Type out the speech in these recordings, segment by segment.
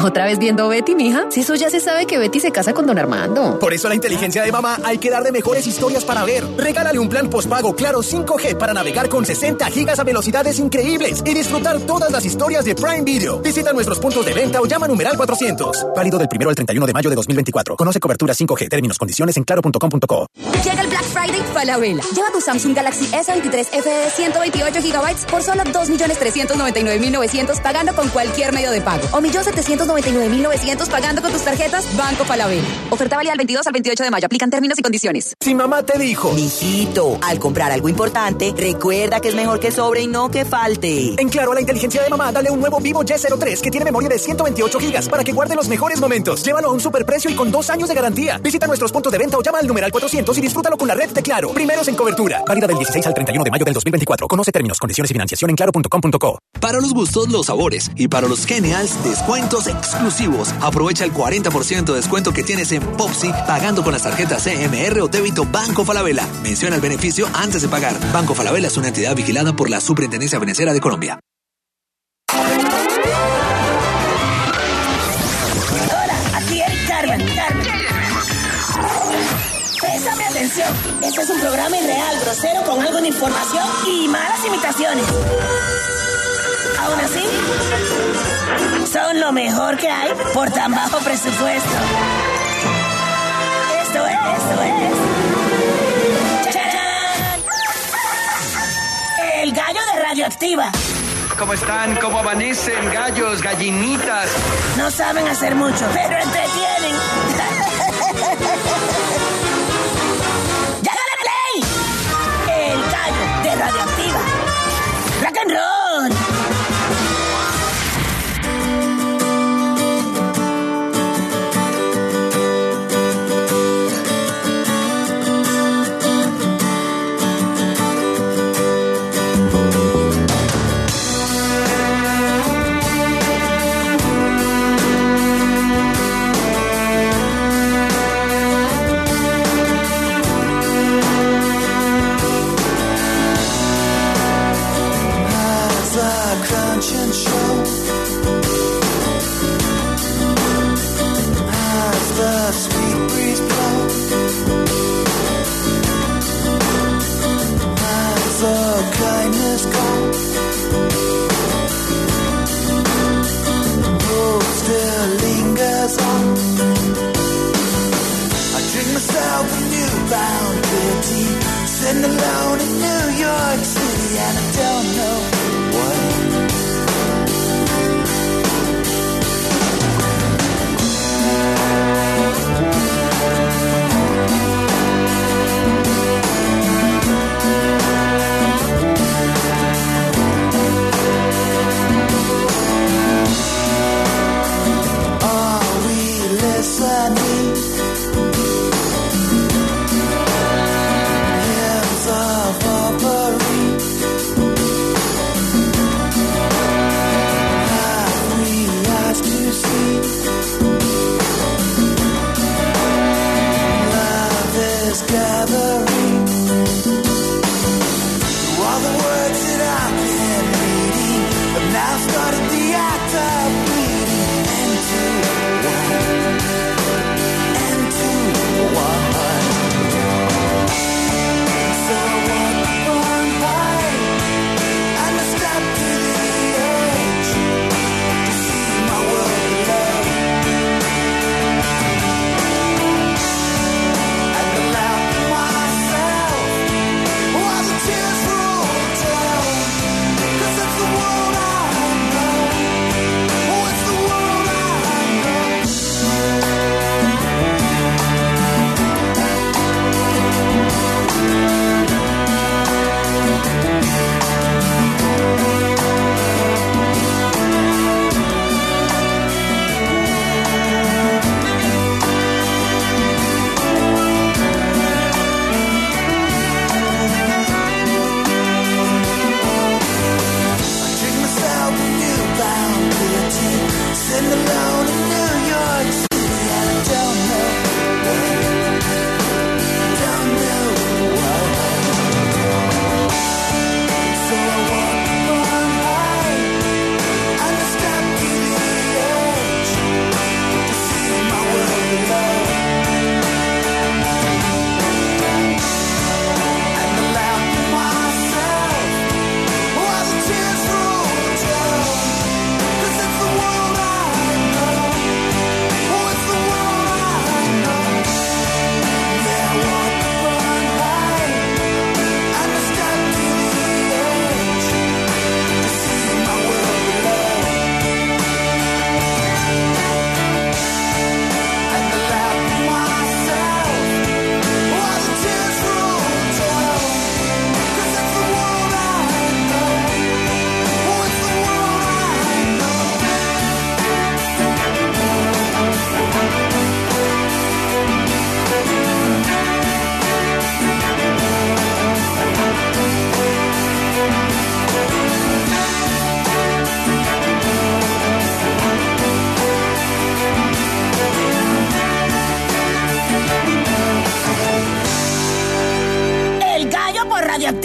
¿Otra vez viendo Betty, mija? Si eso ya se sabe que Betty se casa con don Armando. Por eso la inteligencia de mamá hay que darle mejores historias para ver. Regálale un plan postpago Claro 5G para navegar con 60 gigas a velocidades increíbles y disfrutar todas las historias de Prime Video. Visita nuestros puntos de venta o llama numeral 400. Válido del 1 al 31 de mayo de 2024. Conoce cobertura 5G, términos, condiciones en claro.com.co. Llega el Black Friday Falabella. Lleva tu Samsung Galaxy S23 FE de 128 GB por solo 2.399.900 pagando con cualquier medio de pago. O 1.799.900 pagando con tus tarjetas Banco Falabella. Oferta válida del 22 al 28 de mayo. Aplican términos y condiciones. Si mamá te dijo: mijito, al comprar algo importante, recuerda que es mejor que sobre y no que falte. En Claro, a la inteligencia de mamá, dale un nuevo Vivo Y03 que tiene memoria de 128 gigas para que guarde los mejores momentos. Llévalo a un superprecio y con 2 años de garantía. Visita nuestros puntos de venta o llama al numeral 400 y disfrútalo con la red de Claro. Primeros en cobertura. Válida del 16 al 31 de mayo del 2024. Conoce términos, condiciones y financiación en claro.com.co. Para los gustos, los sabores. Y para los genials, descuentos exclusivos. Aprovecha el 40% de descuento que tienes en Popsi pagando con las tarjetas CMR o débito Banco Falabella. Menciona el beneficio antes de pagar. Banco Falabella es una entidad vigilada por la Superintendencia Financiera de Colombia. Hola, aquí Eric Carmen. Préstame atención. Este es un programa irreal, grosero, con algo de información y malas imitaciones. Aún así, son lo mejor que hay por tan bajo presupuesto. Esto es. ¡Chachán! El gallo de Radioactiva. ¿Cómo están? ¿Cómo amanecen? Gallos, gallinitas. No saben hacer mucho, pero entretienen. ¡Ya dale play! El gallo de Radioactiva. ¡Rock and roll! Sitting alone in New York City, and I don't know what. Are we listening? Of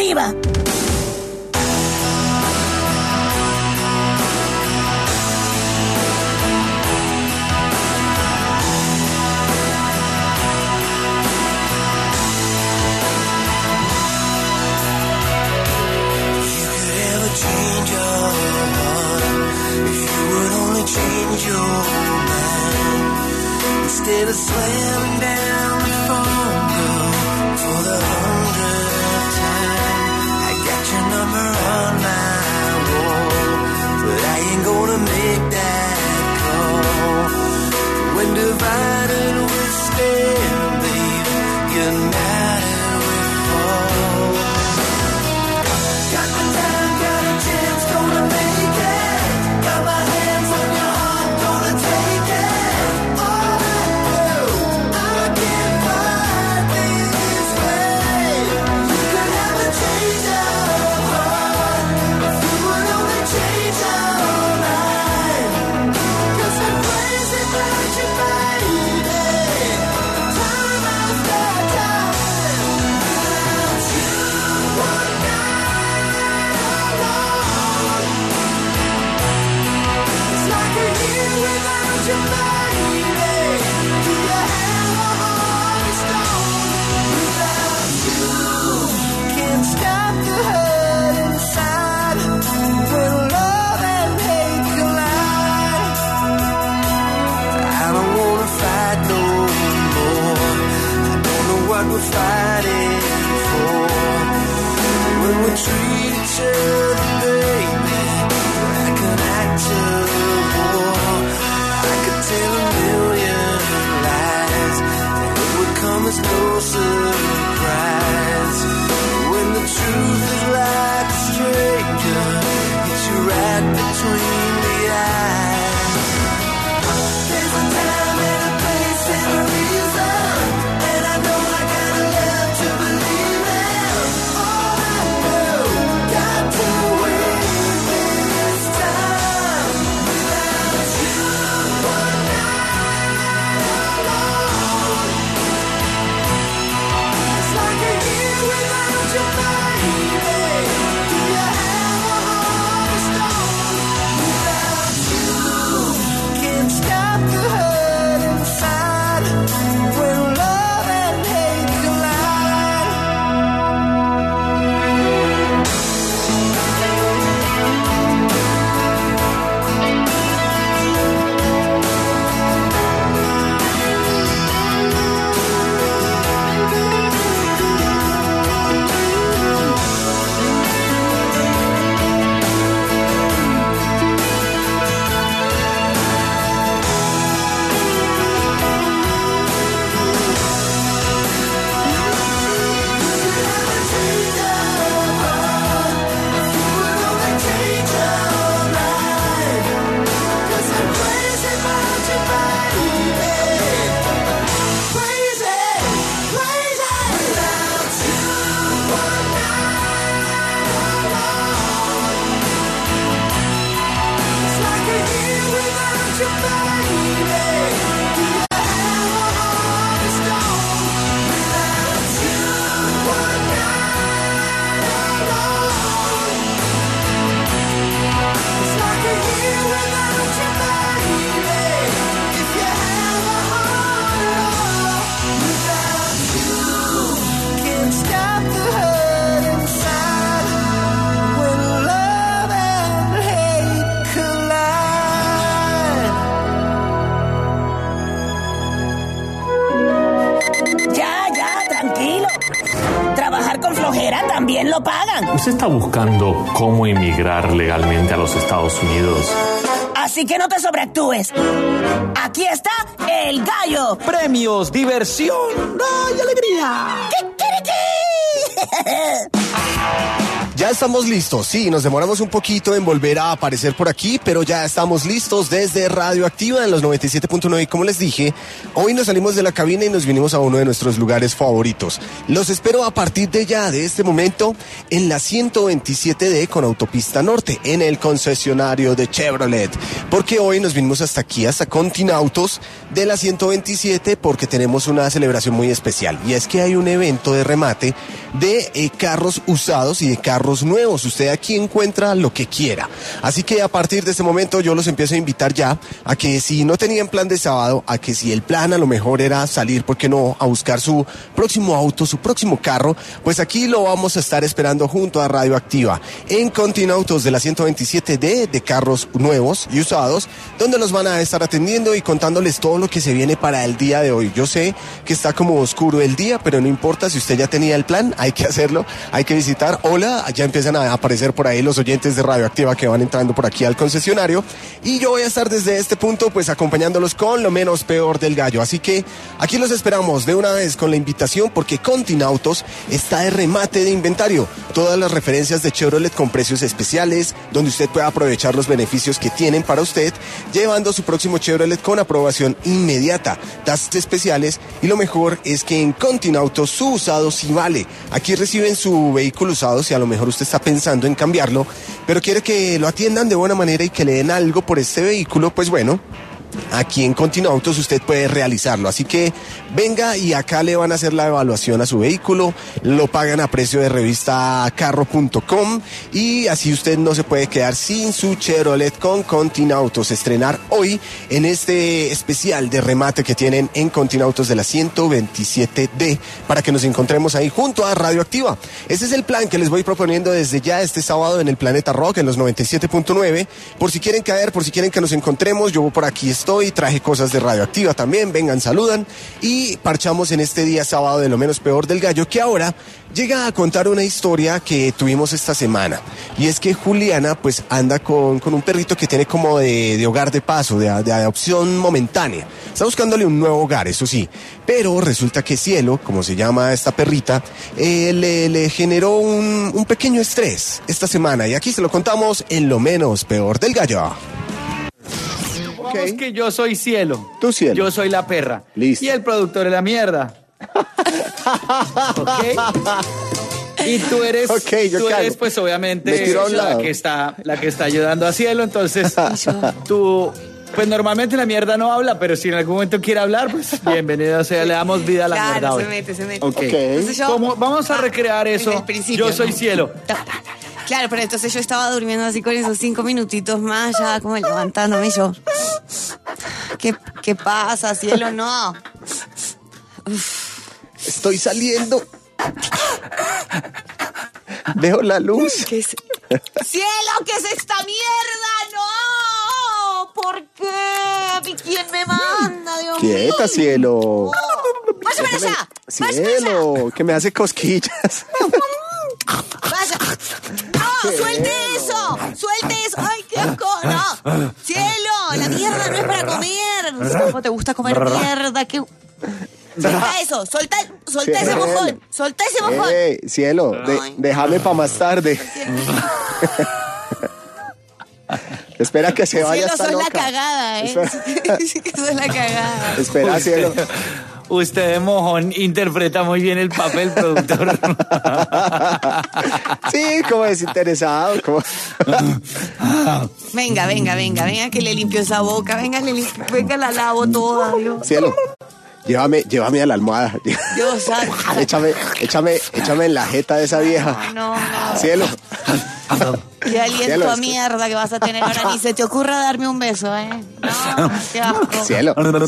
exclusiva. Change your heart if you would only change your mind. Instead of slamming down the phone, girl, for the 100th time. I got your number on my wall, but I ain't gonna make that call. When divided we stand, baby, united we fall. Got my time, got a chance, gonna make it. Got my hands on your heart, gonna take it. All I do, I can't fight this way. You could have a change of heart if you would only change your mind. 'Cause I'm crazy about you, baby. Time after time. Without you, one night alone. It's like a year without you, baby. Do you have a heart of stone? Without you, can't stop the hurt inside. When love and hate collide, I don't wanna fight no more. I don't know what we're fighting for. When we treat each other, baby, like an act of war, I could tell a million lies, and it would come as no surprise. When the truth is like a stranger, hits you right between the eyes. There's a time and a place and a reason, and I know I gotta live to believe it. All I do, got to win this time. Without you, one night alone. It's like a year without you, baby. Do you have a heart of stone? Without you, can't stop the hurt inside. When love and hate collide. También lo pagan. ¿Usted está buscando cómo emigrar legalmente a los Estados Unidos? Así que no te sobreactúes. Aquí está el gallo. Premios, diversión, ¡ay, alegría! Ya estamos listos, sí, nos demoramos un poquito en volver a aparecer por aquí, pero ya estamos listos desde Radioactiva en los 97.9 y como les dije, hoy nos salimos de la cabina y nos vinimos a uno de nuestros lugares favoritos. Los espero a partir de ya, de este momento, en la 127D con Autopista Norte, en el concesionario de Chevrolet, porque hoy nos vinimos hasta aquí, hasta Continautos de la 127, porque tenemos una celebración muy especial, y es que hay un evento de remate de carros usados y de carros nuevos. Usted aquí encuentra lo que quiera. Así que a partir de este momento yo los empiezo a invitar ya a que si no tenían plan de sábado, a que si el plan a lo mejor era salir, ¿por qué no?, a buscar su próximo auto, su próximo carro, pues aquí lo vamos a estar esperando junto a Radioactiva en Continautos de la 127D de carros nuevos y usados, donde los van a estar atendiendo y contándoles todo lo que se viene para el día de hoy. Yo sé que está como oscuro el día, pero no importa, si usted ya tenía el plan, hay que hacerlo, hay que visitar. Hola, ya empiezan a aparecer por ahí los oyentes de Radioactiva que van entrando por aquí al concesionario, y yo voy a estar desde este punto pues acompañándolos con lo menos peor del gallo. Así que aquí los esperamos de una vez con la invitación, porque Continautos está de remate de inventario, todas las referencias de Chevrolet con precios especiales, donde usted puede aprovechar los beneficios que tienen para usted, llevando su próximo Chevrolet con aprobación inmediata, tasas especiales, y lo mejor es que en Continautos su usado sí vale. Aquí reciben su vehículo usado si a lo mejor usted está pensando en cambiarlo, pero quiere que lo atiendan de buena manera y que le den algo por este vehículo. Pues bueno, aquí en Continautos usted puede realizarlo, así que venga y acá le van a hacer la evaluación a su vehículo, lo pagan a precio de revista carro.com y así usted no se puede quedar sin su Chevrolet con Continautos. Estrenar hoy en este especial de remate que tienen en Continautos de la 127D, para que nos encontremos ahí junto a Radioactiva. Ese es el plan que les voy proponiendo desde ya este sábado en el Planeta Rock en los 97.9, por si quieren caer, por si quieren que nos encontremos. Yo por aquí estoy, traje cosas de Radioactiva también, vengan, saludan y parchamos en este día sábado de lo menos peor del gallo, que ahora llega a contar una historia que tuvimos esta semana, y es que Juliana pues anda con un perrito que tiene como de hogar de paso, de adopción momentánea. Está buscándole un nuevo hogar, eso sí, pero resulta que Cielo, como se llama esta perrita, le generó un pequeño estrés esta semana, y aquí se lo contamos en lo menos peor del gallo. Okay. Que yo soy Cielo. Tú, Cielo. Yo soy la perra. Listo. Y el productor es la mierda. ¿Ok? Y tú eres, pues obviamente la que está ayudando a Cielo. Entonces, tú, pues normalmente la mierda no habla, pero si en algún momento quiere hablar, pues bienvenido sea, le damos vida a la mierda. Claro, hoy. se mete. Okay. Entonces vamos a recrear eso. Yo soy Cielo. Claro, pero entonces yo estaba durmiendo así con esos 5 minutitos más, ya como levantándome, y yo... ¿Qué pasa, Cielo? No. Estoy saliendo. Veo la luz. ¡Cielo, qué es esta mierda! ¡No! ¿Por qué? ¿Quién me manda, Dios mío? Quieta, Cielo. ¡Vaya para allá! Cielo, que me hace cosquillas. ¡Vaya! ¡No! ¡Suelte eso! ¡Ay, qué asco! ¡No! ¡Cielo! ¡La mierda no es para comer! ¿Cómo te gusta comer mierda? ¿Qué? Solta eso, solta ese mojón, solta ese mojón. Cielo, déjame para más tarde. Espera que se vaya esta loca. Cielo, sos la cagada, Sí, que sos la cagada. Espera, Cielo. Usted de mojón interpreta muy bien el papel, productor. Sí, como desinteresado. Como... Venga, que le limpio esa boca. Venga, la lavo toda, Dios. Cielo, llévame a la almohada. Dios santo. Échame en la jeta de esa vieja. No. Cielo. Qué aliento a mierda que vas a tener ahora. Ni se te ocurra darme un beso, No, qué asco. Cielo, pero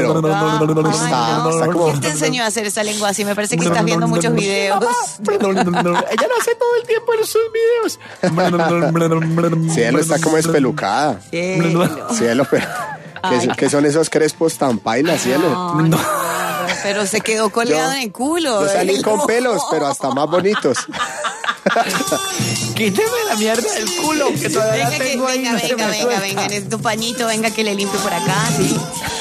está como... ¿Quién te enseñó a hacer esa lengua así? Me parece que estás viendo muchos videos. Ella lo hace todo el tiempo en sus videos. Cielo está como espelucada. Cielo, pero... ¿Qué son esos crespos tan pailas, Cielo? No. Pero se quedó colgado en el culo. Yo salí con pelos, pero hasta más bonitos. Quíteme la mierda del culo, que todavía venga, tengo ahí. Venga, necesito un pañito, venga que le limpio por acá, sí.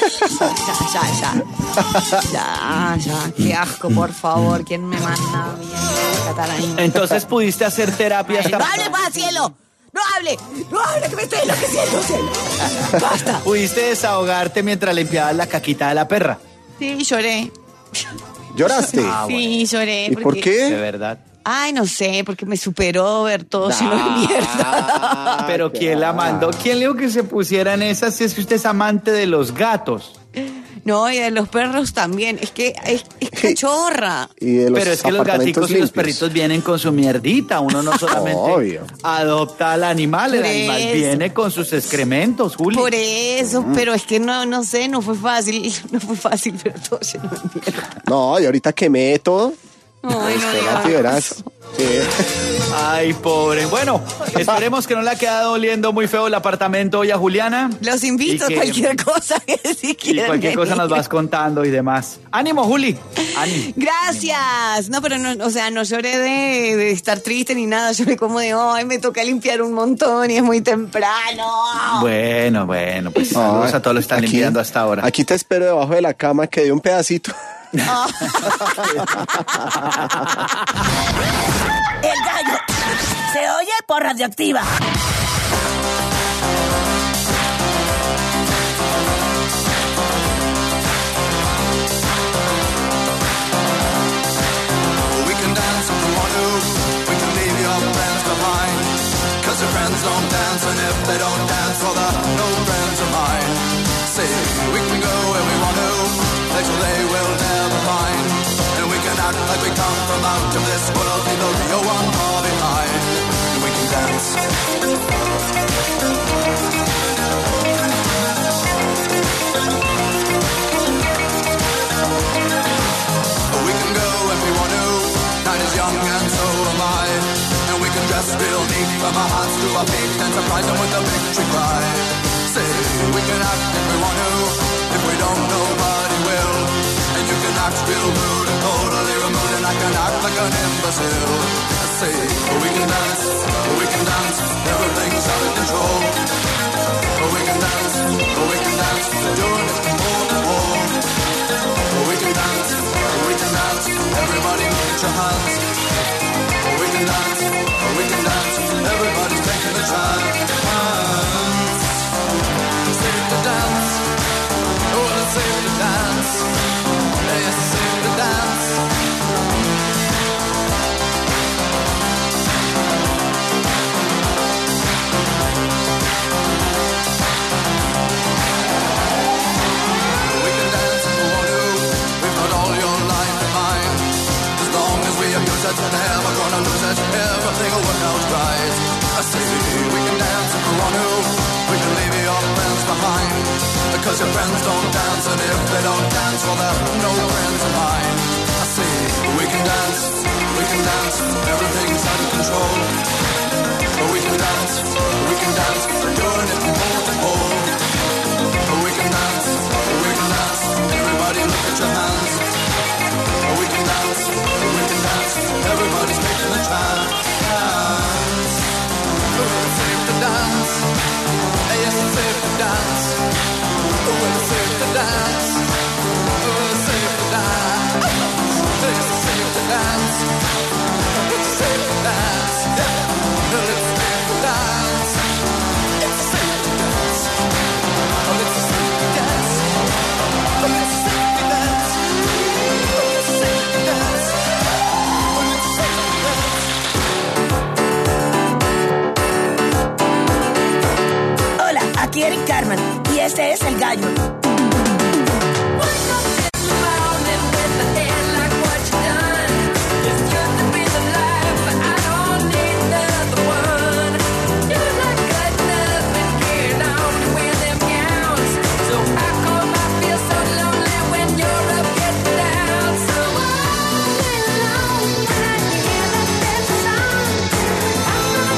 Ya, qué asco, por favor, ¿quién me manda? Entonces pudiste hacer terapia hasta... ¡No hable más, cielo! ¡No hable, que me estoy enloqueciendo, cielo! ¡Basta! ¿Pudiste desahogarte mientras limpiabas la caquita de la perra? Sí, lloré. ¿Lloraste? Sí, lloré. ¿Y por qué? De verdad. Ay, no sé, porque me superó ver todo lleno de mierda. Pero ¿quién la mandó? ¿Quién le dijo que se pusiera en esas si es que usted es amante de los gatos? No, y de los perros también. Es que es cachorra. Pero es que los gaticos y los perritos vienen con su mierdita. Uno no solamente adopta al animal, el animal viene con sus excrementos, Juli. Por eso, pero es que no sé, no fue fácil. No fue fácil, pero todo lleno de mierda. No, y ahorita quemé todo. Ay, no verás. Sí. Ay, pobre. Bueno, esperemos que no le ha quedado oliendo muy feo el apartamento hoy a Juliana. Los invito a cualquier cosa que si quieren. Y cualquier cosa nos vas contando y demás. ¡Ánimo, Juli! ¡Ánimo! Gracias. No, pero no, o sea, no lloré de estar triste ni nada. Lloré como de, ay, me toca limpiar un montón y es muy temprano. Bueno, pues saludos a todos los que están limpiando hasta ahora. Aquí te espero debajo de la cama que dé un pedacito. El gallo se oye por Radioactiva. We can dance if we want to. We can leave your friends behind. 'Cause your friends don't dance, and if they don't dance, well, they're no friends of mine. Say, we can go where we want to. Places they will never find. And we can act like we come from out of this world, leave the real one far behind. And we can dance. We can go if we want to. Night is young and so am I. And we can dress real neat from our hearts to our feet and surprise them with a victory cry. Say, we can act if we want to. If we don't, nobody will. And you can act real rude and totally removed, and I can act like an imbecile. I say, we can dance, everything's out of control. We can dance, doing it from pole to pole. We can dance, everybody look at your hands. We can dance, everybody's taking a chance. Safe to dance, oh, it's safe to dance. Yes, it's safe to dance. We can dance if we want to. We've got all your life in mind. As long as we abuse it, we're never gonna lose it. Everything will work out right. I say we can dance if we want to. We can leave your friends behind. Because your friends don't dance, and if they don't dance, well, they're no friends of mine. I say we can dance, everything's out of control. But we can dance, we're doing it from pole to pole. But we can dance, everybody look at your hands. But we can dance, everybody's taking a chance. It's safe to dance, yes, it's safe to dance. It's safe to dance. It's safe to dance. It's safe to dance. It's safe to dance. It's safe to dance. It's safe to dance. It's safe to dance. It's safe to dance. It's safe to dance. It's safe to dance. Hola, aquí Eric Carman y este es El Gallo.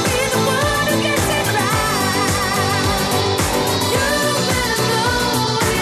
You're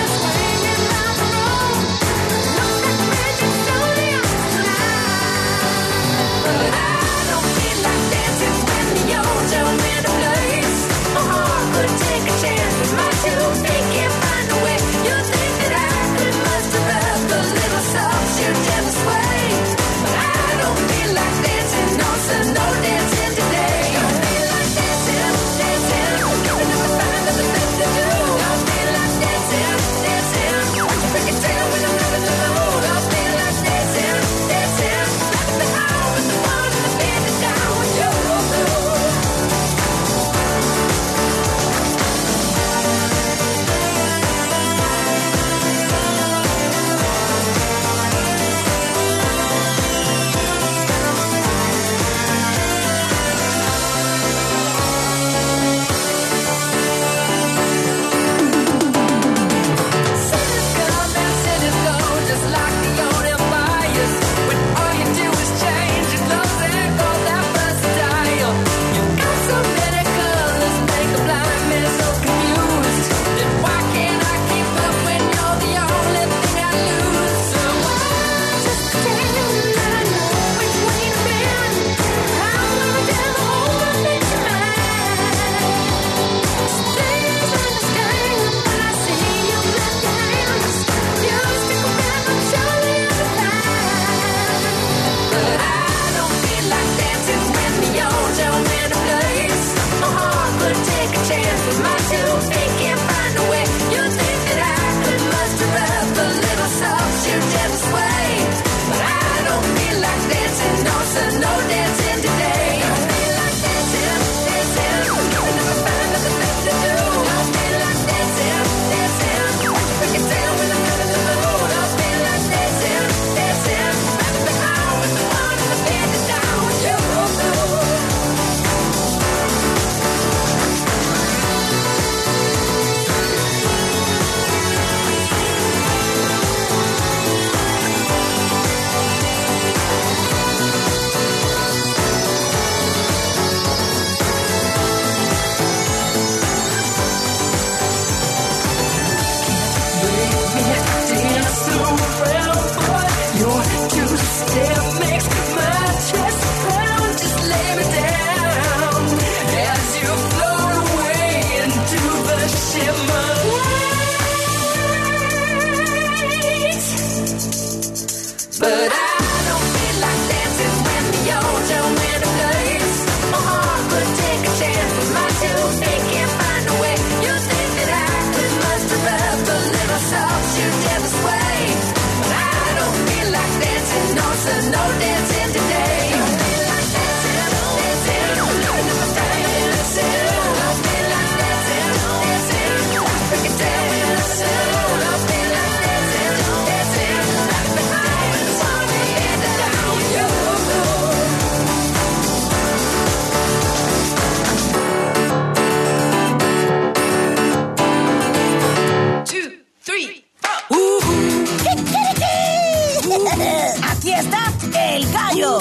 Aquí está El Gallo.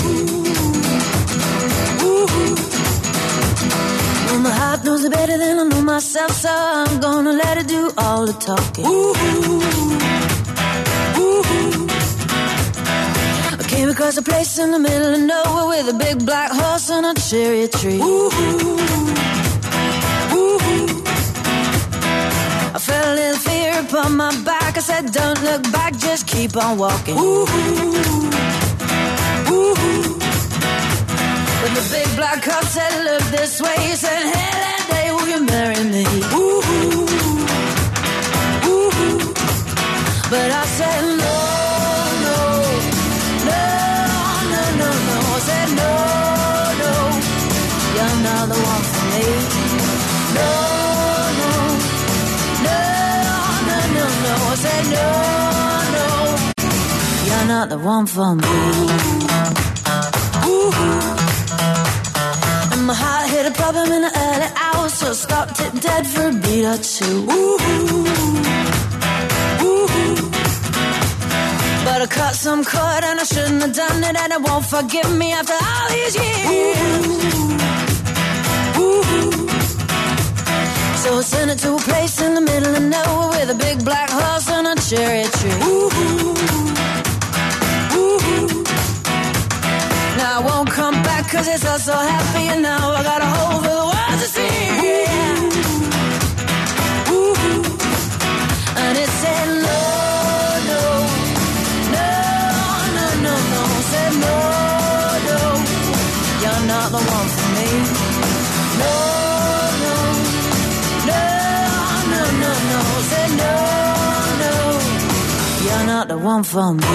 My heart knows it better than I know myself, so I'm gonna let it do all the talking. I came across a place in the middle of nowhere with a big black horse and a cherry tree. I felt a little fear upon my back. I said, don't look back, just keep on walking. But the big black cop said, look this way. He said, hey, that day, will you marry me? But I said, no, no, no, no, no, no. I said, no, no, you're not the one for me. No, no, no, no, no, no. I said, no, no, you're not the one for me. My heart hit a problem in the early hours, so I stopped it dead for a beat or two. But I cut some cord and I shouldn't have done it, and it won't forgive me after all these years. So I sent it to a place in the middle of nowhere with a big black horse and a cherry tree. Now I won't come back 'cause it's all so happy, and now I got a hole for the world to see. And it said no, no, no, no, no, no. It said no, no, you're not the one for me. No, no, no, no, no, no. It said no, no, you're not the one for me.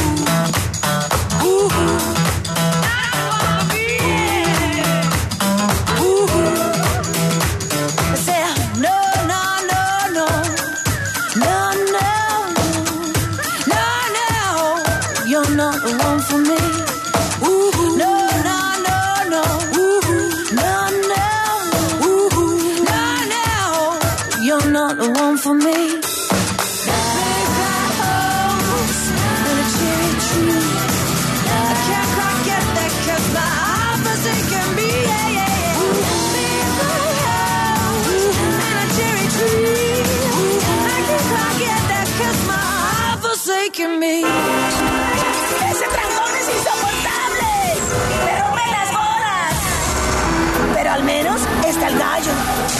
For me, big black horse and a cherry tree. I can't quite get that 'cause my heart forsaken me. Yeah, yeah, yeah. Big black horse and a cherry tree. I can't quite get that 'cause my heart forsaken me. Ese trancón es insoportable. Me rompe las bolas. Pero al menos está el gallo.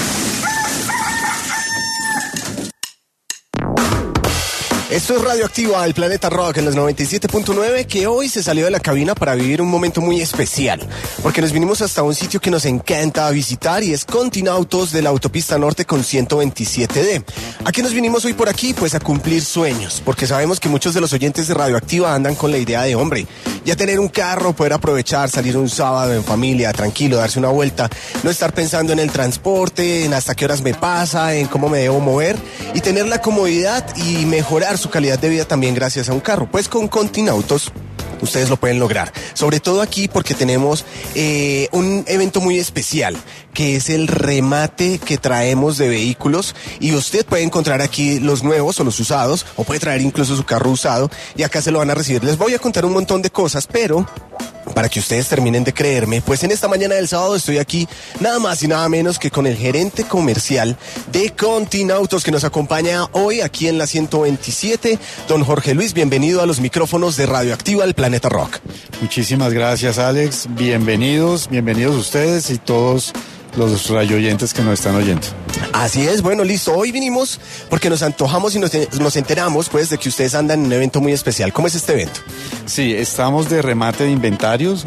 Esto es Radioactiva, el Planeta Rock en los 97.9, que hoy se salió de la cabina para vivir un momento muy especial, porque nos vinimos hasta un sitio que nos encanta visitar y es Continautos de la Autopista Norte con 127D. ¿A qué nos vinimos hoy por aquí? Pues a cumplir sueños, porque sabemos que muchos de los oyentes de Radioactiva andan con la idea de, hombre, ya tener un carro, poder aprovechar, salir un sábado en familia, tranquilo, darse una vuelta, no estar pensando en el transporte, en hasta qué horas me pasa, en cómo me debo mover y tener la comodidad y mejorar su calidad de vida también gracias a un carro. Pues con Continautos ustedes lo pueden lograr, sobre todo aquí porque tenemos un evento muy especial que es el remate que traemos de vehículos y usted puede encontrar aquí los nuevos o los usados o puede traer incluso su carro usado y acá se lo van a recibir. Les voy a contar un montón de cosas, pero para que ustedes terminen de creerme, pues en esta mañana del sábado estoy aquí nada más y nada menos que con el gerente comercial de Continautos que nos acompaña hoy aquí en la 127, don Jorge Luis. Bienvenido a los micrófonos de Radioactiva, el Planeta Rock. Muchísimas gracias, Alex. Bienvenidos ustedes y todos los radioyentes que nos están oyendo. Así es, bueno, listo. Hoy vinimos porque nos antojamos y nos enteramos pues de que ustedes andan en un evento muy especial. ¿Cómo es este evento? Sí, estamos de remate de inventarios.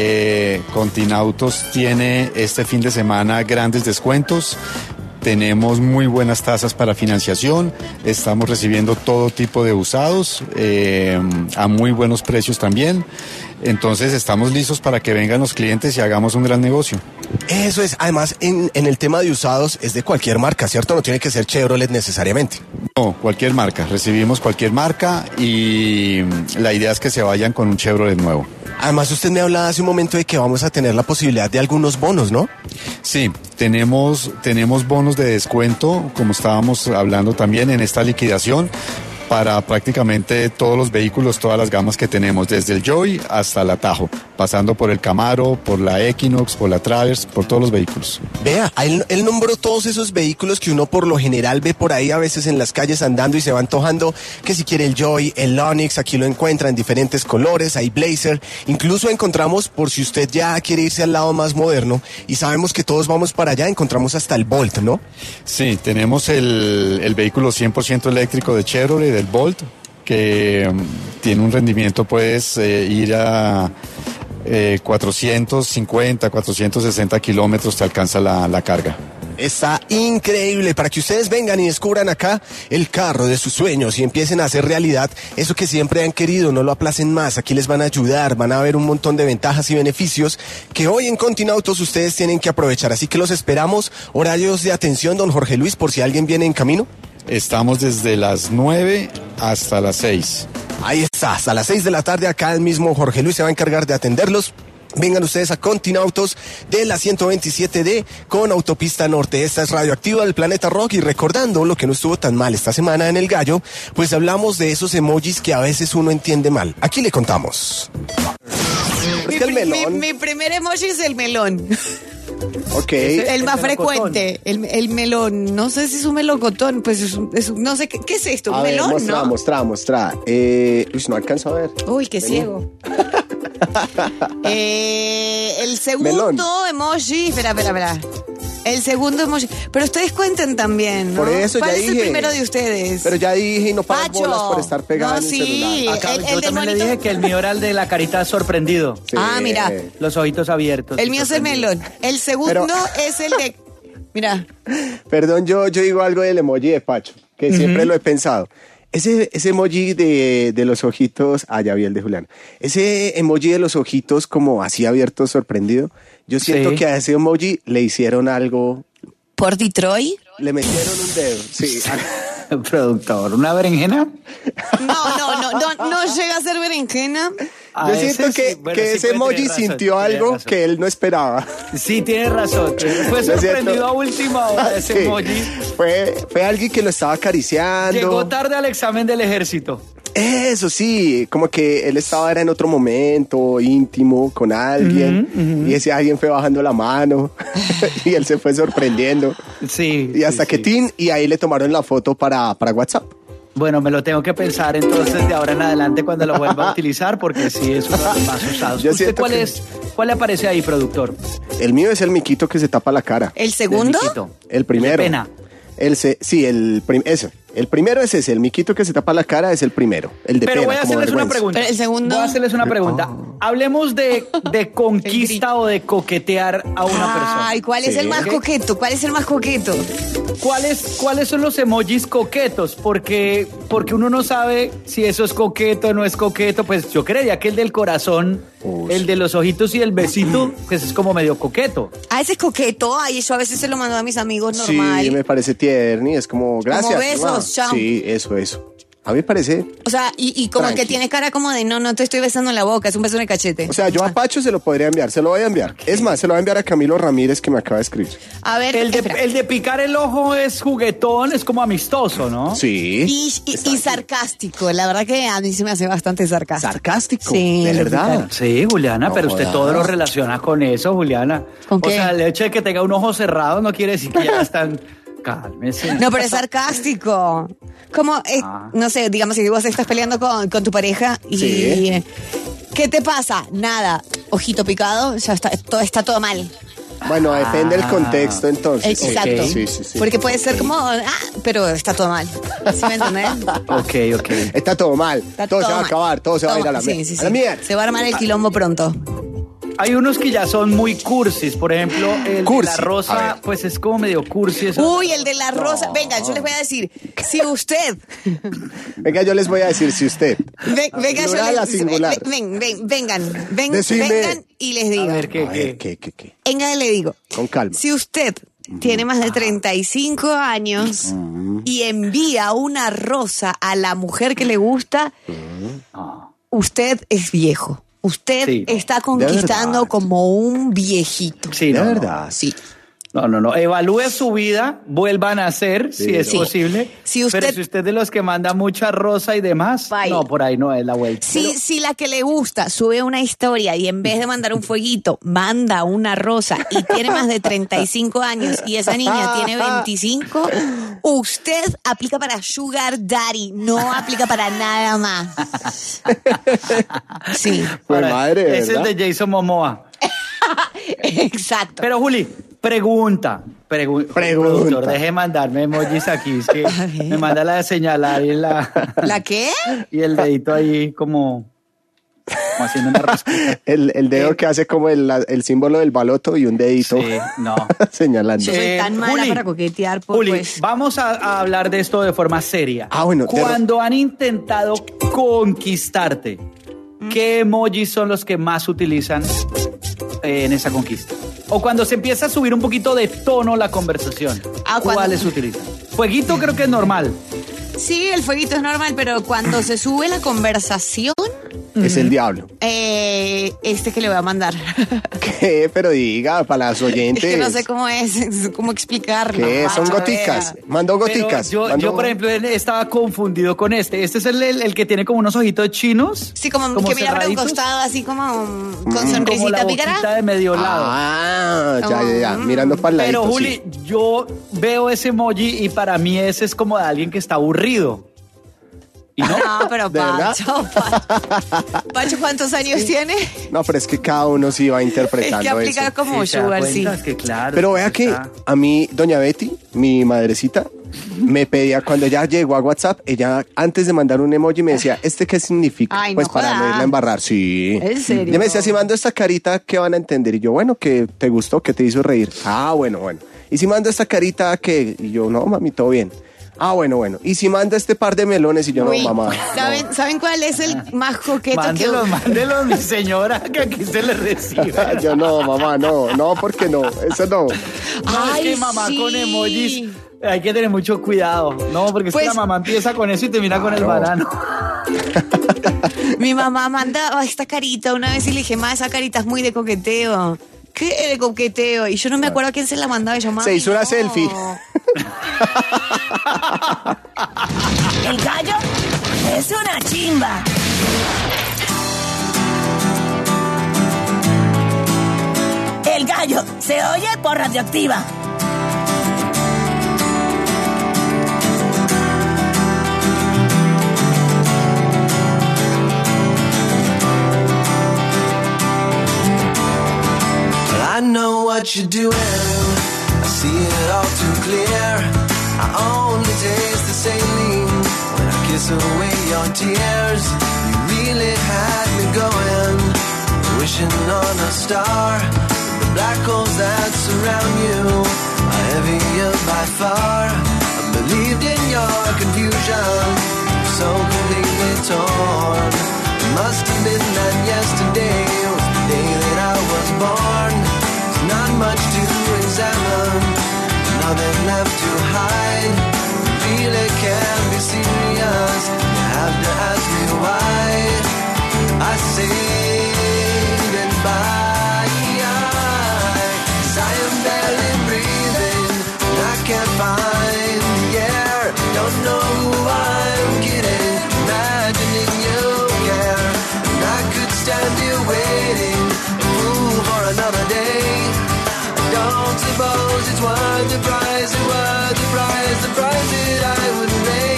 Continautos tiene este fin de semana grandes descuentos. Tenemos muy buenas tasas para financiación, estamos recibiendo todo tipo de usados a muy buenos precios también. Entonces estamos listos para que vengan los clientes y hagamos un gran negocio. Eso es, además en el tema de usados es de cualquier marca, ¿cierto? No tiene que ser Chevrolet necesariamente. No, cualquier marca, recibimos cualquier marca y la idea es que se vayan con un Chevrolet nuevo. Además usted me hablaba hace un momento de que vamos a tener la posibilidad de algunos bonos, ¿no? Sí, tenemos bonos de descuento, como estábamos hablando también en esta liquidación, para prácticamente todos los vehículos, todas las gamas que tenemos, desde el Joy hasta la Tajo, pasando por el Camaro, por la Equinox, por la Traverse, por todos los vehículos. Vea, él nombró todos esos vehículos que uno por lo general ve por ahí a veces en las calles andando y se va antojando, que si quiere el Joy, el Onix, aquí lo encuentra en diferentes colores, hay Blazer, incluso encontramos, por si usted ya quiere irse al lado más moderno, y sabemos que todos vamos para allá, encontramos hasta el Bolt, ¿no? Sí, tenemos el vehículo 100% eléctrico de Chevrolet, del Bolt, que tiene un rendimiento, puedes ir a 450, 460 kilómetros, te alcanza la carga. Está increíble para que ustedes vengan y descubran acá el carro de sus sueños y empiecen a hacer realidad eso que siempre han querido, no lo aplacen más. Aquí les van a ayudar, van a ver un montón de ventajas y beneficios que hoy en Continautos ustedes tienen que aprovechar. Así que los esperamos. Horarios de atención, don Jorge Luis, por si alguien viene en camino. Estamos desde las 9 hasta las 6. Ahí está, hasta las 6 de la tarde acá el mismo Jorge Luis se va a encargar de atenderlos. Vengan ustedes a Continautos de la 127D con Autopista Norte. Esta es Radioactiva del Planeta Rock y recordando lo que no estuvo tan mal esta semana en El Gallo, pues hablamos de esos emojis que a veces uno entiende mal. Aquí le contamos. Mi primer emoji es el melón. Ok. El más frecuente, el melón. No sé si es un melocotón, pues no sé, ¿qué es esto? ¿Un melón? Mostrá. Uy, no alcanzo a ver. Uy, qué ciego. El segundo emoji, espera. El segundo emoji. Pero ustedes cuentan también, ¿no? Por eso ¿Cuál ya es dije. el primero de ustedes? Pero ya dije y no pagan Pacho. bolas por estar pegado en el sí. celular. Acá, yo también le dije que el mío era el de la carita sorprendido. Sí. Ah, mira. Los ojitos abiertos. El mío es el melón. El segundo es el de... Mira. Perdón, yo digo algo del emoji de Pacho, que siempre lo he pensado. Ese emoji de los ojitos, ya vi el de Julián. Ese emoji de los ojitos como así abierto, sorprendido. Yo siento que a ese emoji le hicieron algo. ¿Por Detroit? Le metieron un dedo, sí. Productor, ¿una berenjena? No llega a ser berenjena. Yo siento que ese emoji sintió algo que él no esperaba. Sí, tiene razón. Fue sorprendido a última hora ese emoji. Fue alguien que lo estaba acariciando. Llegó tarde al examen del ejército. Eso sí, como que él era en otro momento íntimo con alguien y ese alguien fue bajando la mano y él se fue sorprendiendo. Sí. Y hasta y ahí le tomaron la foto para WhatsApp. Bueno, me lo tengo que pensar entonces de ahora en adelante cuando lo vuelva a utilizar porque sí es uno de los más usados. ¿Usted cuál le aparece ahí, productor? El mío es el miquito que se tapa la cara. ¿El segundo? El primero. ¿De pena? El primero es ese, el miquito que se tapa la cara es el primero, el de pena. Pero voy a hacerles una pregunta. Pero el segundo. Voy a hacerles una pregunta. Hablemos de conquista o de coquetear a una persona. Ay, ¿cuál es el más coqueto? ¿Cuál es el más coqueto? ¿Cuáles son los emojis coquetos? Porque uno no sabe si eso es coqueto o no es coqueto. Pues yo creería que el del corazón, el de los ojitos y el besito, pues es como medio coqueto. Ese es coqueto. Ay, yo a veces se lo mando a mis amigos normal. Sí, me parece tierni, es como gracias. Como besos, chao. Sí, eso. A mí me parece. O sea, y como tranqui. Que tiene cara como de no te estoy besando en la boca, es un beso en el cachete. O sea, yo a Pacho se lo podría enviar, se lo voy a enviar. Es más, se lo voy a enviar a Camilo Ramírez que me acaba de escribir. A ver, el de picar el ojo es juguetón, es como amistoso, ¿no? Sí. Y sarcástico, la verdad que a mí se me hace bastante sarcástico. ¿Sarcástico? Sí. ¿De verdad? Sí, Juliana, no, pero usted todo lo relaciona con eso, Juliana. ¿Con qué? O sea, el hecho de que tenga un ojo cerrado no quiere decir que ya están... Cálmese. No, pero es sarcástico. Como, no sé, digamos, si vos estás peleando con tu pareja y... Sí. ¿Qué te pasa? Nada. Ojito picado, ya está todo mal. Bueno, depende del contexto, entonces. Exacto. Sí. Porque puede ser como, pero está todo mal. ¿Sí me entendés? Ok. Está todo mal. Todo se va a acabar, todo se va a ir a la mierda. Se va a armar el quilombo pronto. Hay unos que ya son muy cursis, por ejemplo, el de la rosa, pues es como medio cursi. Eso. Uy, el de la rosa. Venga, yo les voy a decir, si usted... Venga, yo les voy a decir, si usted... Venga, yo les... singular. Vengan y les digo. A ver, ¿qué? Venga, le digo. Con calma. Si usted tiene más de 35 años y envía una rosa a la mujer que le gusta, usted es viejo. Usted está conquistando como un viejito. Sí, ¿de verdad? Sí. No. Evalúe su vida, vuelvan a hacer, si es posible. Pero si usted es de los que manda mucha rosa y demás, no, por ahí no es la vuelta. Si la que le gusta sube una historia y en vez de mandar un fueguito, manda una rosa y tiene más de 35 años y esa niña tiene 25, usted aplica para Sugar Daddy, no aplica para nada más. Sí. Pues madre, ese es de Jason Momoa. Exacto. Pero Juli, pregunta. Productor, deje mandarme emojis aquí. Es que me manda la de señalar y ¿La qué? Y el dedito ahí como haciendo una rosquita. El dedo que hace como el símbolo del baloto y un dedito señalando. Yo soy tan mala para coquetear. Juli, vamos a hablar de esto de forma seria. Bueno. Cuando han intentado conquistarte, ¿qué emojis son los que más utilizan en esa conquista? O cuando se empieza a subir un poquito de tono la conversación, ¿cuáles utilizan? Fueguito creo que es normal. Sí, el fueguito es normal, pero cuando se sube la conversación... Es el diablo. Que le voy a mandar. ¿Qué? Pero diga, para las oyentes. Es que no sé cómo explicarlo. ¿Qué? Son goticas. Mandó goticas. Yo, por ejemplo, estaba confundido con este. Este es el que tiene como unos ojitos chinos. Sí, como que mira para un costado, así como con sonrisita pícara. Como la de medio lado. Ya. Mirando para el lado. Pero, Juli, yo veo ese emoji y para mí ese es como de alguien que está aburrido. ¿Y no? No, pero Pacho, ¿cuántos años tiene? No, pero es que cada uno sí va interpretando eso. Es que aplica como Sugar, sí. Es que claro, pero vea que a mí, doña Betty, mi madrecita, me pedía, cuando ella llegó a WhatsApp, ella antes de mandar un emoji me decía, ¿este qué significa? Ay, pues no para no irla a embarrar, sí. ¿En serio? Ella me decía, si mando esta carita, ¿qué van a entender? Y yo, bueno, que te gustó, que te hizo reír. Bueno. Y si mando esta carita, ¿qué? Y yo, no, mami, todo bien. Bueno. Y si manda este par de melones y yo no, mamá. ¿Saben cuál es el más coqueto? Mándelos, mi señora, que aquí se le reciba. Yo no, mamá, no, porque no, eso no. Es que mamá con emojis hay que tener mucho cuidado. No, porque es que la mamá empieza con eso y termina con el banano. Mi mamá manda esta carita una vez y le dije, esa carita es muy de coqueteo. ¿Qué de coqueteo? Y yo no me acuerdo a quién se la mandaba. Y yo, se hizo una selfie. El gallo es una chimba. El gallo se oye por Radioactiva. I know what you're doing, I see it all too clear. I only taste the saline when I kiss away your tears. You really had me going, wishing on a star. The black holes that surround you are heavier by far. I believed in your confusion, so completely torn. Must have been that yesterday was the day that I was born. Not much to examine, nothing left to hide. Really can't be serious, you have to ask me why. I say goodbye, 'cause I am barely breathing, and I can't find the air. Don't know who I'm kidding, imagining you care. And I could stand here waiting, a fool for another day. Don't suppose it's worth the price, the price that I would pay.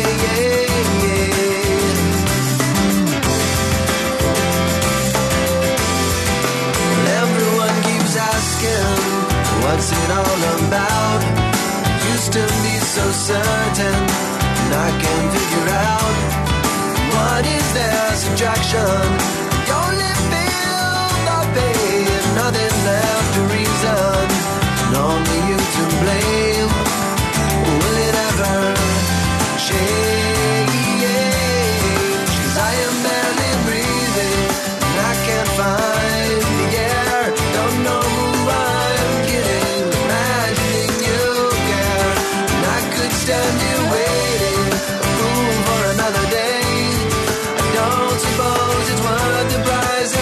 Well, everyone keeps asking, what's it all about? Used to be so certain, and I can't figure out, what is their subtraction? You only feel the pain, nothing left to reason, and only you to blame. Will it ever change? 'Cause I am barely breathing, and I can't find the air. Don't know who I'm kidding, imagining you care. And I could stand here waiting, a fool for another day. I don't suppose it's worth the price.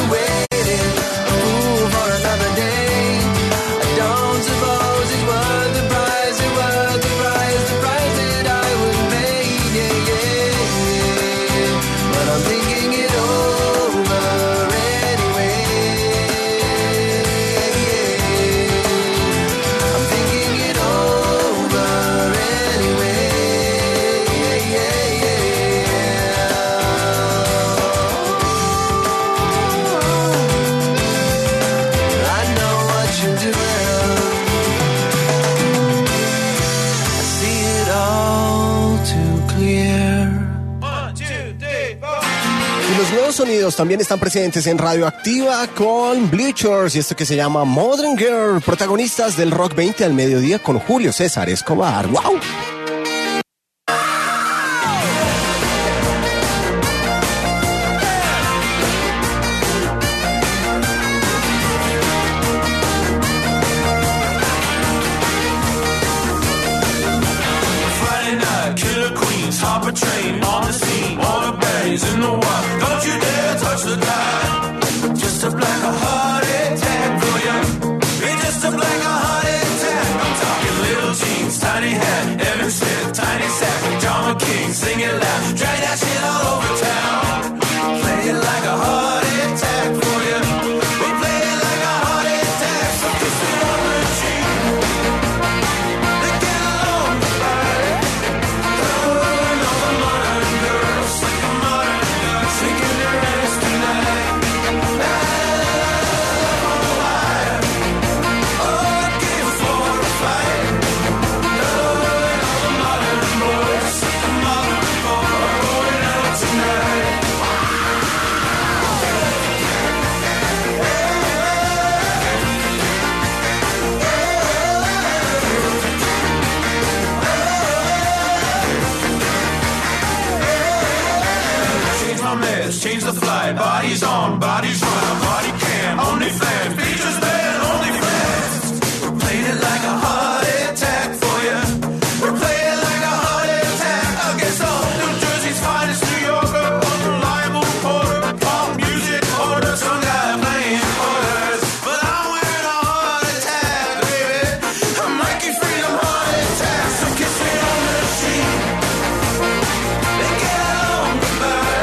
waiting, a fool for another day. I don't suppose it's worth the price, it's worth the price that I would pay, yeah, yeah, yeah. But I'm thinking it over anyway, yeah. I'm thinking it over anyway, yeah, yeah, yeah. I know what you're doing. I see it all too clear. Y los nuevos sonidos también están presentes en Radioactiva con Bleachers y esto que se llama Modern Girl, protagonistas del Rock 20 al mediodía con Julio César Escobar. ¡Wow! Friday night, killer queens, hop a train on the scene. All the baddies in the wild. Don't you dare touch the dial. Just a black heart attack for you. It's just a black heart attack. I'm talking little jeans, tiny hat, Evan Smith, tiny sack, John McCain, sing it loud, drag that shit all over town. Play it like a heart attack for you. We play it like a heart attack. So kiss me on the cheek. Let's get along tonight. Going on the modern girls, like a modern girl, shaking their ass tonight. Change my meds, change the flight. Bodies on, bodies run, body cam, only fans, features band, only fans. We're playing it like a heart attack for you. We're playing it like a heart attack against all New Jersey's finest New Yorker, unreliable reporter, pop music order, some guy playing quarters. But I'm wearing a heart attack, baby. I'm Mikey Freedom heart attack. So kiss me on the cheek. They get along goodbye.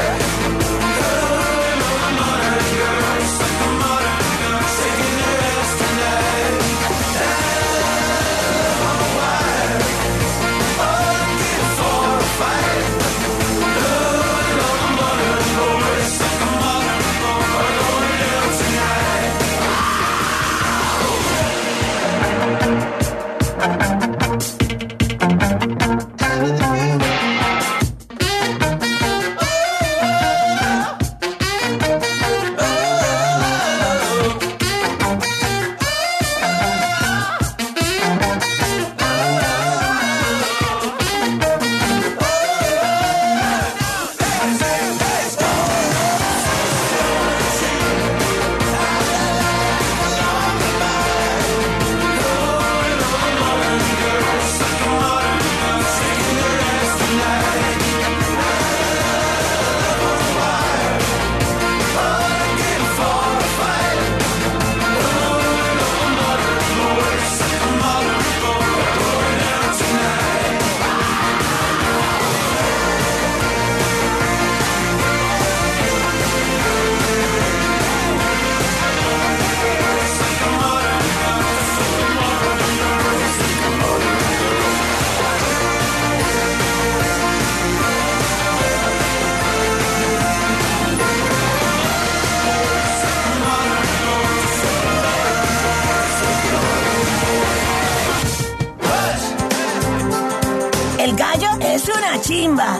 es una chimba.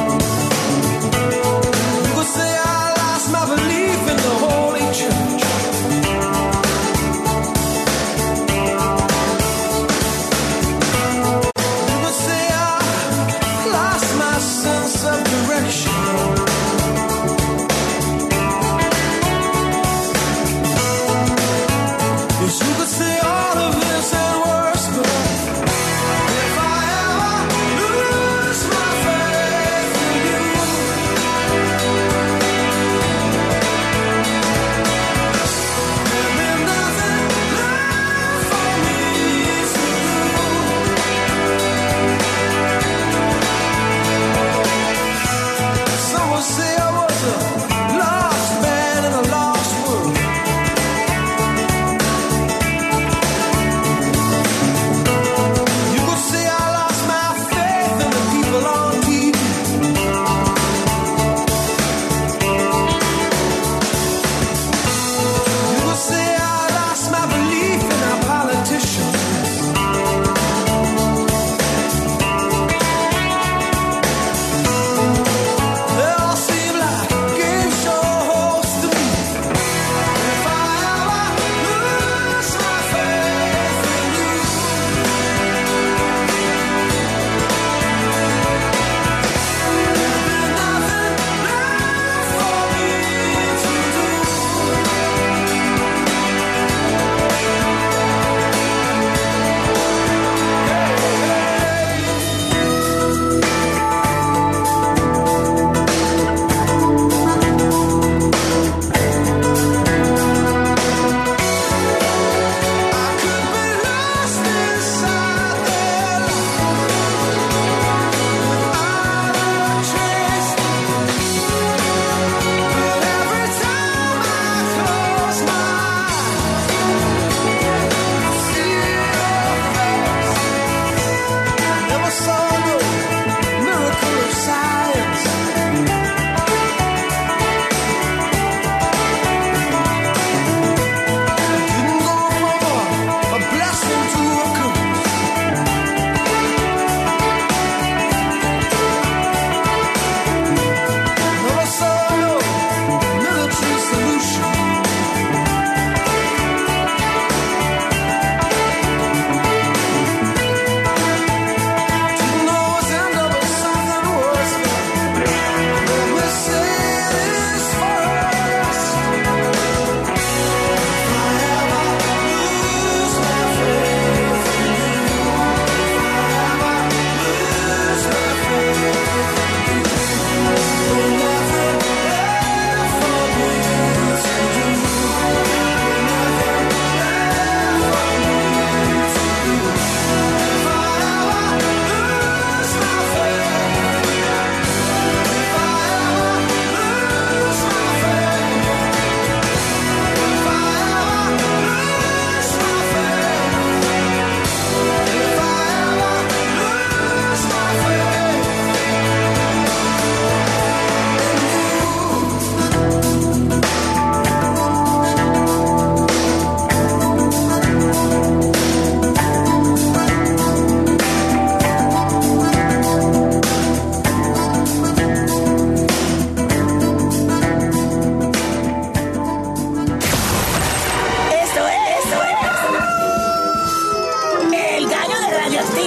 Say I lost my belief in the Holy Church.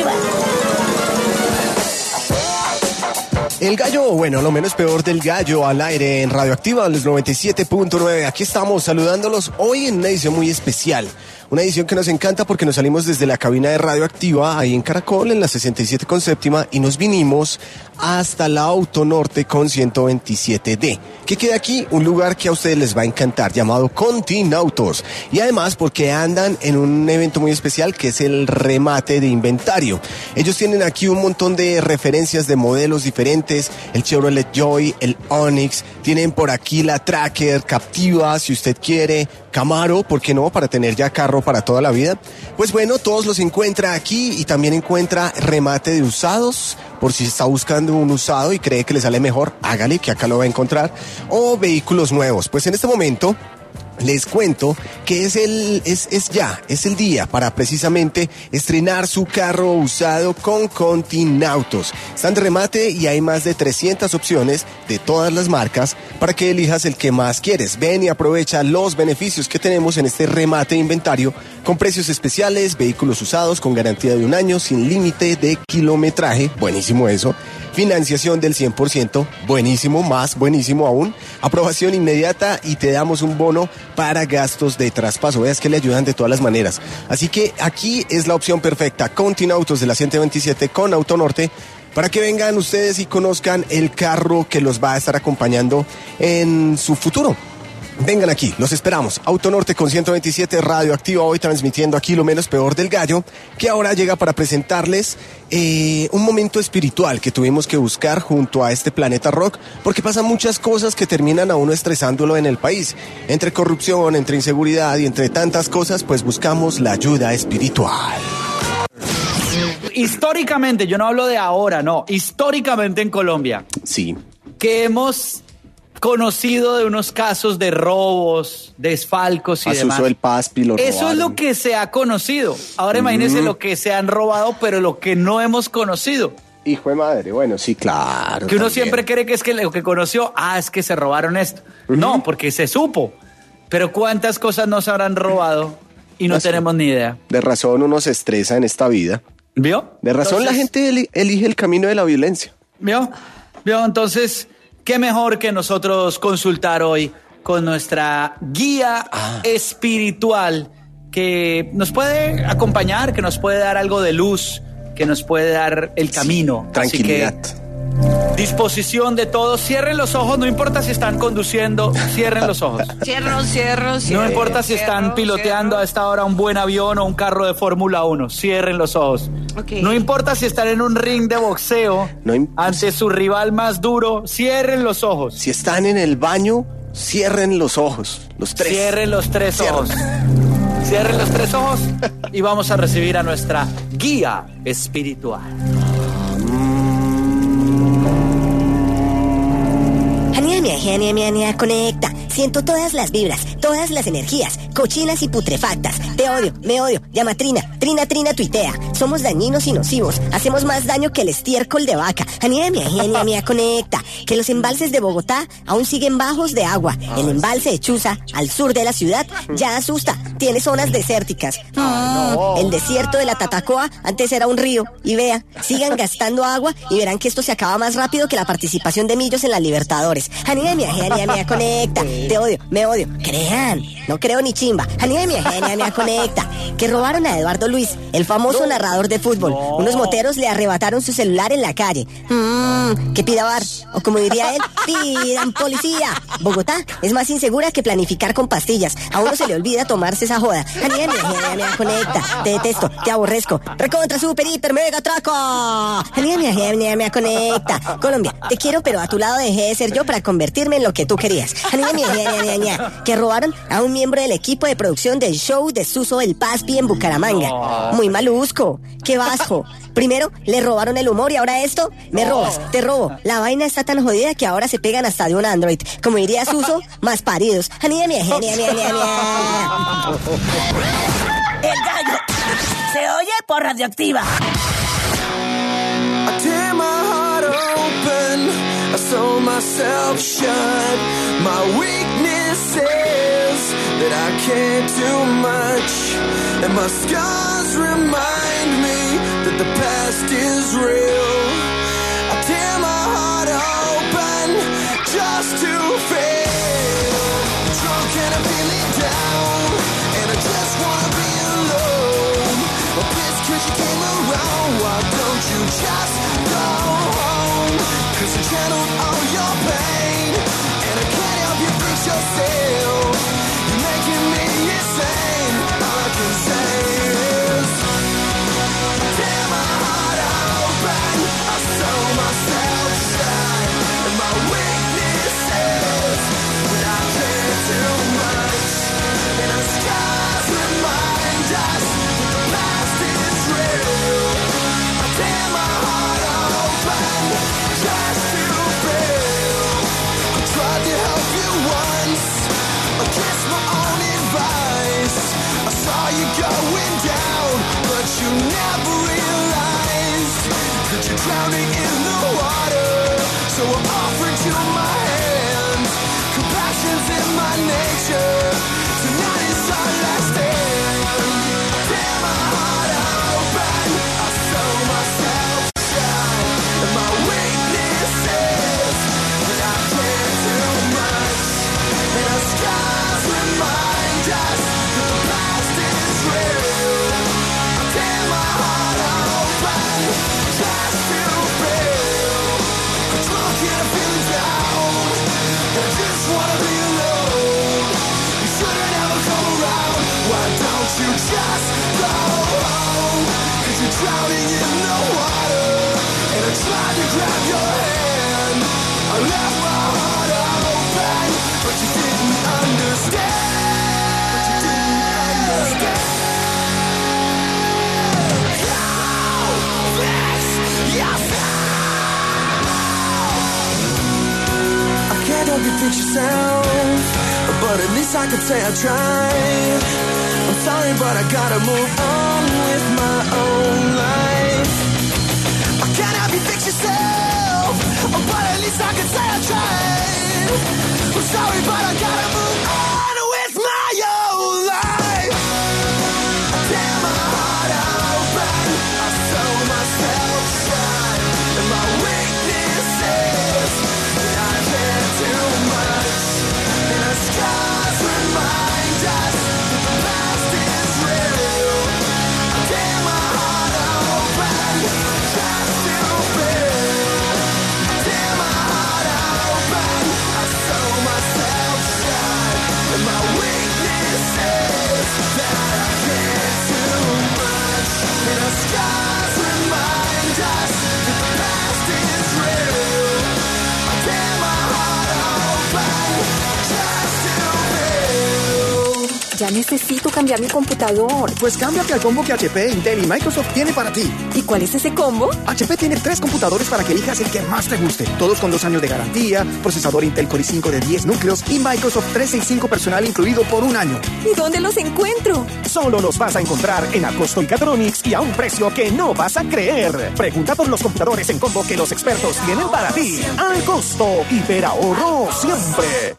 Radioactiva. El gallo, bueno, lo menos peor del gallo al aire en Radioactiva, los 97.9. Aquí estamos saludándolos hoy en una edición muy especial. Una edición que nos encanta porque nos salimos desde la cabina de Radioactiva, ahí en Caracol, en la 67 con séptima, y nos vinimos hasta la Autonorte con 127D. ¿Qué queda aquí? Un lugar que a ustedes les va a encantar, llamado Continautos. Y además porque andan en un evento muy especial que es el remate de inventario. Ellos tienen aquí un montón de referencias de modelos diferentes, el Chevrolet Joy, el Onix, tienen por aquí la Tracker, Captiva, si usted quiere, Camaro, ¿por qué no? Para tener ya carro para toda la vida. Pues bueno, todos los encuentra aquí y también encuentra remate de usados. Por si está buscando un usado y cree que le sale mejor, hágale, que acá lo va a encontrar. O vehículos nuevos. Pues en este momento les cuento que es el día para precisamente estrenar su carro usado con Continautos. Están de remate y hay más de 300 opciones de todas las marcas para que elijas el que más quieres. Ven y aprovecha los beneficios que tenemos en este remate de inventario con precios especiales, vehículos usados con garantía de 1 año, sin límite de kilometraje, buenísimo eso. Financiación del 100%, buenísimo, más buenísimo aún. Aprobación inmediata y te damos un bono para gastos de traspaso. Veas que le ayudan de todas las maneras. Así que aquí es la opción perfecta. Continautos de la 127 con Autonorte, para que vengan ustedes y conozcan el carro que los va a estar acompañando en su futuro. Vengan aquí, los esperamos. Autonorte con 127, Radioactiva, hoy transmitiendo aquí lo menos peor del gallo, que ahora llega para presentarles un momento espiritual que tuvimos que buscar junto a este Planeta Rock, porque pasan muchas cosas que terminan a uno estresándolo en el país. Entre corrupción, entre inseguridad y entre tantas cosas, pues buscamos la ayuda espiritual. Históricamente, yo no hablo de ahora, no, históricamente en Colombia. Sí. Que hemos conocido de unos casos de robos, desfalcos y demás. Asuso el Paspi, lo robaron. Eso es lo que se ha conocido. Ahora imagínense lo que se han robado, pero lo que no hemos conocido. Hijo de madre, bueno, sí, claro. Que uno siempre cree que es que lo que conoció, es que se robaron esto. No, porque se supo. Pero ¿cuántas cosas no se habrán robado y no tenemos ni idea? De razón uno se estresa en esta vida. ¿Vio? De razón entonces, la gente elige el camino de la violencia. ¿Vio? Entonces, ¿qué mejor que nosotros consultar hoy con nuestra guía espiritual que nos puede acompañar, que nos puede dar algo de luz, que nos puede dar el camino? Tranquilidad. Así que, disposición de todos. Cierren los ojos, no importa si están conduciendo, cierren los ojos. Cierro. No importa si están piloteando a esta hora un buen avión o un carro de Fórmula 1, cierren los ojos. Okay. No importa si están en un ring de boxeo ante su rival más duro, cierren los ojos. Si están en el baño, cierren los ojos, los tres. Cierren los tres ojos. Cierren los tres ojos y vamos a recibir a nuestra guía espiritual. Conecta. Siento todas las vibras, todas las energías, cochinas y putrefactas. Te odio, me odio. Llama Trina, tuitea. Somos dañinos y nocivos. Hacemos más daño que el estiércol de vaca. Conecta. Que los embalses de Bogotá aún siguen bajos de agua. El embalse de Chuza, al sur de la ciudad, ya asusta. Tiene zonas desérticas. El desierto de la Tatacoa antes era un río. Y vea, sigan gastando agua y verán que esto se acaba más rápido que la participación de Millos en la Libertadores. Conecta. Te odio, me odio. Crean, no creo ni chimba. Conecta. Que robaron a Eduardo Luis, el famoso narrador de fútbol. Unos moteros le arrebataron su celular en la calle. Que pida bar. O como diría él, pidan policía. Bogotá es más insegura que planificar con pastillas. A uno se le olvida tomarse esa joda. Conecta. Te detesto, te aborrezco. Recontra, super, hiper, mega traco. Conecta. Colombia, te quiero, pero a tu lado dejé de ser yo para convertirme en lo que tú querías. Que robaron a un miembro del equipo de producción del show de Suso el Paspi en Bucaramanga. Muy malusco. Qué vasco. Primero le robaron el humor y ahora esto. Me robas, te robo. La vaina está tan jodida que ahora se pegan hasta de un Android. Como diría Suso, más paridos. El gallo se oye por Radioactiva. I sold myself shut. My weakness is that I care too much, and my scars remind me that the past is real. I tear my heart open just to fail. Drunk and I'm feeling down, and I just wanna be alone. I'm pissed 'cause you came around. Why don't you just go home? 'Cause I channeled all your pain, and I can't help you fix yourself. You're making me insane. All I can say is tear my heart open. I saw myself shine, and my weaknesses when I care too much, and the scars remind us that the past is real. I tear my heart open just to feel. I tried to help you once, against my own advice. I saw you going down, but you never realized that you're drowning in the water. So I offered you my hand. Compassion's in my nature. Tonight is our last stand. Tear my heart open. I saw myself shine, and my weaknesses when I care too much, and the scars remind us that the past is real. I tear my heart open just to feel. I'm drunk and I'm feeling down, and I just wanna be alone. You shouldn't ever come around. Why don't you just go home? 'Cause you're drowning in the water, and I tried to grab your hand. I left my heart open, but you didn't understand. But you didn't understand. Go fix yourself. I can't help you fix yourself, but at least I could say I tried. I'm sorry, but I gotta move on with my own life. I can't help you fix yourself, but at least I could say I tried. I'm sorry, but I gotta move on with my own life. I tear my heart open. I saw myself shine, and my weaknesses when I care too much, and the scars remind us that the past is real. I tear my heart open just to feel. I tear my heart open. I saw myself shine, and my weaknesses that I care too much, and the scars remind us that the past is real. I tear my heart open just to feel. Ya necesito cambiar mi computador. Pues cámbiate al combo que HP, Intel y Microsoft tiene para ti. ¿Y cuál es ese combo? HP tiene 3 computadores para que elijas el que más te guste. Todos con 2 años de garantía, procesador Intel Core i5 de 10 núcleos y Microsoft 365 personal incluido por 1 año. ¿Y dónde los encuentro? Solo los vas a encontrar en Acosto y Catronics y a un precio que no vas a creer. Pregunta por los computadores en combo que los expertos tienen para ti. Al costo, hiperahorro siempre.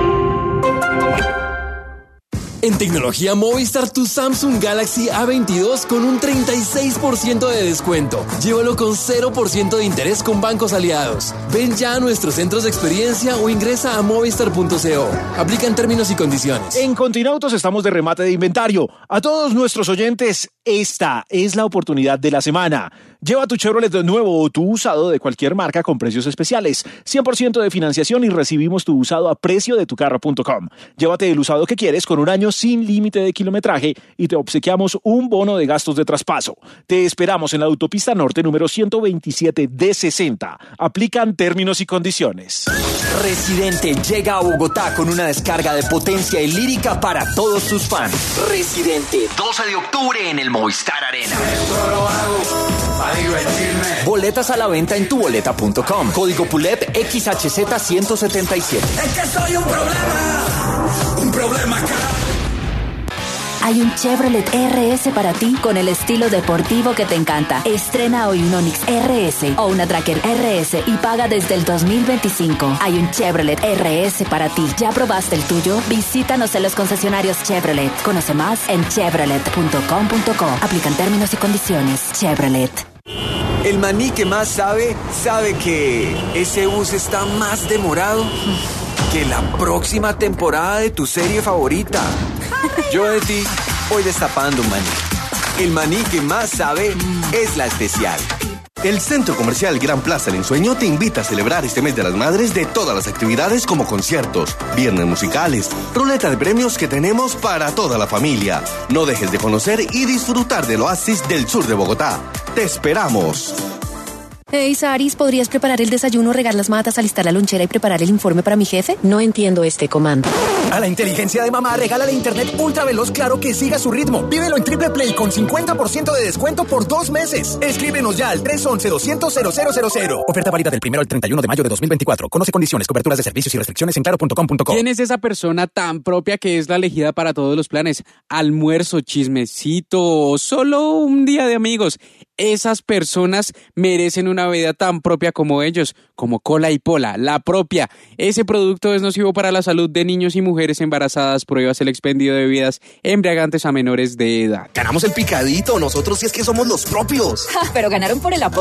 En tecnología Movistar, tu Samsung Galaxy A22 con un 36% de descuento. Llévalo con 0% de interés con bancos aliados. Ven ya a nuestros centros de experiencia o ingresa a movistar.co. Aplican términos y condiciones. En Continautos estamos de remate de inventario. A todos nuestros oyentes, esta es la oportunidad de la semana. Lleva tu Chevrolet nuevo o tu usado de cualquier marca con precios especiales. 100% de financiación y recibimos tu usado a precio de tucarro.com. Llévate el usado que quieres con un año sin límite de kilometraje y te obsequiamos un bono de gastos de traspaso. Te esperamos en la autopista norte número 127 D60. Aplican términos y condiciones. Residente llega a Bogotá con una descarga de potencia y lírica para todos sus fans. Residente, 12 de octubre en el Movistar Arena. Esto lo hago para divertirme. Boletas a la venta en tuboleta.com. Código PULEP XHZ 177. Es que soy un problema acá. Hay un Chevrolet RS para ti con el estilo deportivo que te encanta. Estrena hoy un Onix RS o una Tracker RS y paga desde el 2025. Hay un Chevrolet RS para ti. ¿Ya probaste el tuyo? Visítanos en los concesionarios Chevrolet. Conoce más en chevrolet.com.co. Aplican términos y condiciones. Chevrolet. El maní que más sabe que ese bus está más demorado que la próxima temporada de tu serie favorita. Yo de ti voy destapando un maní. El maní que más sabe es la especial. El Centro Comercial Gran Plaza El Ensueño te invita a celebrar este mes de las madres de todas las actividades como conciertos, viernes musicales, ruleta de premios que tenemos para toda la familia. No dejes de conocer y disfrutar del oasis del sur de Bogotá. ¡Te esperamos! Hey, Saris, ¿podrías preparar el desayuno, regar las matas, alistar la lonchera y preparar el informe para mi jefe? No entiendo este comando. A la inteligencia de mamá, regálale internet ultra veloz claro que siga su ritmo. Pídelo en Triple Play con 50% de descuento por 2 meses. Escríbenos ya al 311-200-0000. Oferta válida del 1 al 31 de mayo de 2024. Conoce condiciones, coberturas de servicios y restricciones en claro.com.co. ¿Quién es esa persona tan propia que es la elegida para todos los planes? Almuerzo, chismecito o solo un día de amigos. Esas personas merecen una vida tan propia como ellos, como Cola y Pola, la propia. Ese producto es nocivo para la salud de niños y mujeres embarazadas. Prohíbas el expendio de bebidas embriagantes a menores de edad. Ganamos el picadito, nosotros sí es que somos los propios. Pero ganaron por el apoyo.